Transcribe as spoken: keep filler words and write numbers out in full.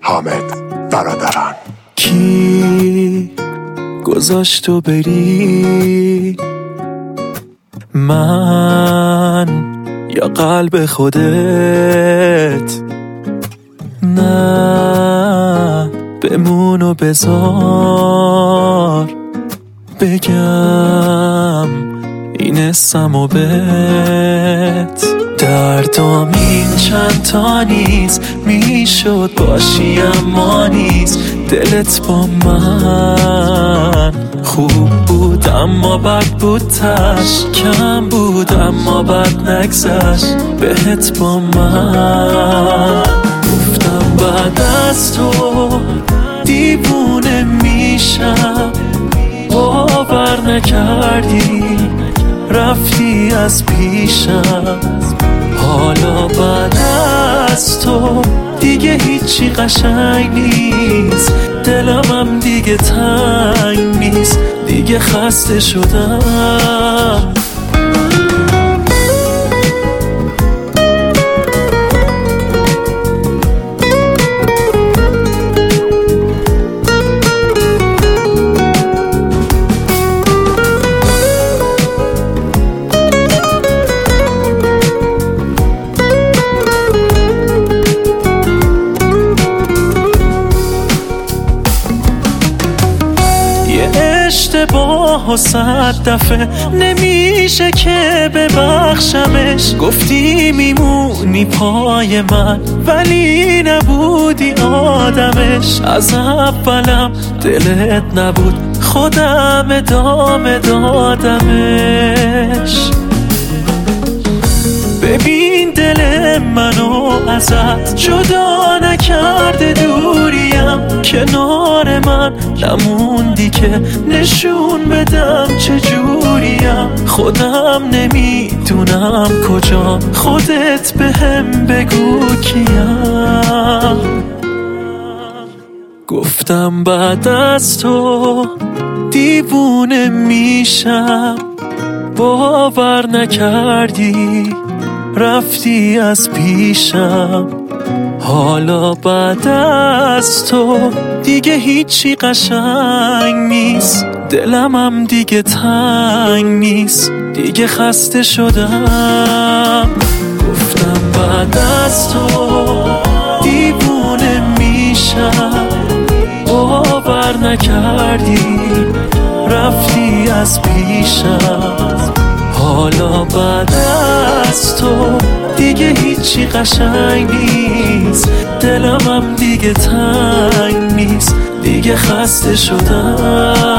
حامد برادران. کی گذاشت تو بری؟ من یا قلب خودت؟ نه بمون و بذار بگم این اسم و بهت. دردام این چند تا نیست، میشد باشی اما نیست. دلت با من خوب بود اما بد بود، تش کم بود اما بد نگذشت بهت با من. گفتم بعد از تو دیوونه میشم، باور نکردی رفتی از پیشم. حالا بعد از تو دیگه هیچی قشنگ نیست، دلم هم دیگه تنگ نیست، دیگه خسته شدم. اشتباه و صد دفعه نمیشه که ببخشمش. گفتی میمونی پای من ولی نبودی آدمش. از اولم دلت نبود، خودم ادامه دادمش. ببین دل منو ازت جدا نکرده دوریم، کنار من نموندی که نشون بدم چجوریم. خودم نمیدونم کجا، خودت بهم بگو کیم. گفتم بعد از تو دیوونه میشم، باور نکردی رفتی از پیشم. حالا بعد از تو دیگه هیچی قشنگ نیست، دلم هم دیگه تنگ نیست، دیگه خسته شدم. گفتم بعد از تو دیوونه میشم، باور نکردی رفتی از پیشم. حالا بعد از تو دیگه هیچی قشنگ نیست، دلم هم دیگه تنگ نیست، دیگه خسته شدم.